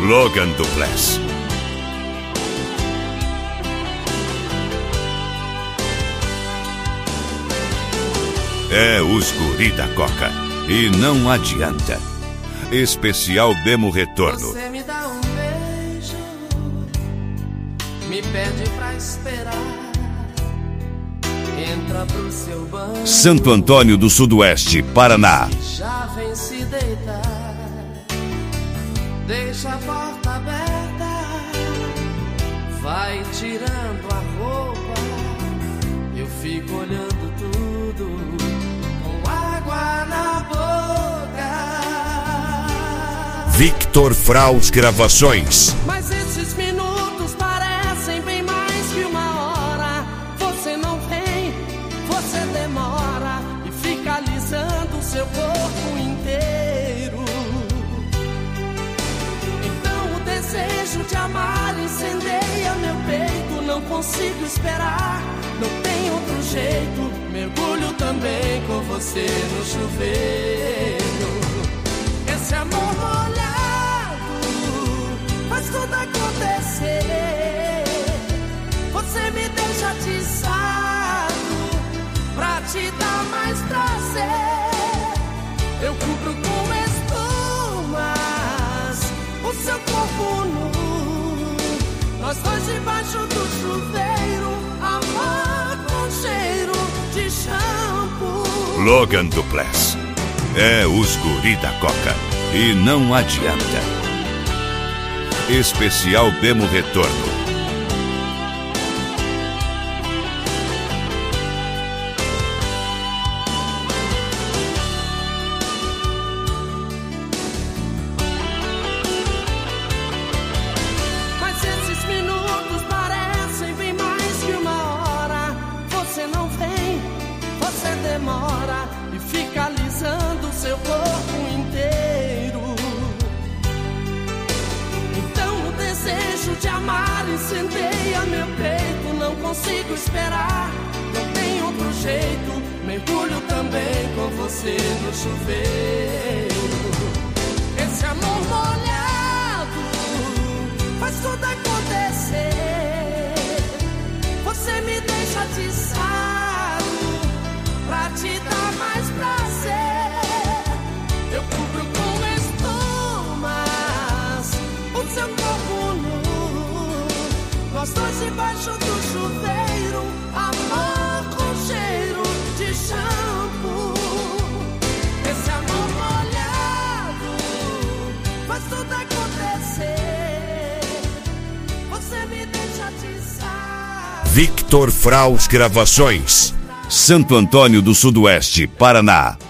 Logan Dupless. É os guri da Coca. E não adianta. Especial Demo Retorno. Você me dá um beijo, me pede pra esperar, entra pro seu banho, Santo Antônio do Sudoeste, Paraná. já vem se deitar, deixa a porta aberta, vai tirando a roupa, eu fico olhando tudo com água na boca. Victor Fraus Gravações. Mas esses minutos parecem bem mais que uma hora. Você não vem, você demora e fica alisando seu corpo inteiro. Então o desejo de amar incendeia meu peito. Não consigo esperar, não tem outro jeito. Mergulho também com você no chuveiro. Esse amor molhado faz tudo acontecer. Você me deixa atiçado pra te dar mais prazer. Eu cubro com espumas o seu corpo nu, nós dois debaixo do chuveiro, amor com cheiro de shampoo. Logan Dupless. É os guri da Coca. E não adianta. Especial Demo Retorno. Mas esses minutos parecem bem mais que uma hora. Você não vem, você demora e fica alisando seu corpo inteiro. Então o desejo de amar incendeia meu peito. Não consigo esperar, não tem outro jeito. Mergulho também com você no chuveiro. Esse amor molhado faz tudo acontecer. Você me deixa atiçado pra te dar mais prazer. Eu cubro com espumas o seu corpo nu, nós dois debaixo do chuveiro, amor com cheiro de shampoo. Esse amor molhado faz tudo acontecer. Você me deixa atiçado. Victor Fraus Gravações. Santo Antônio do Sudoeste, Paraná.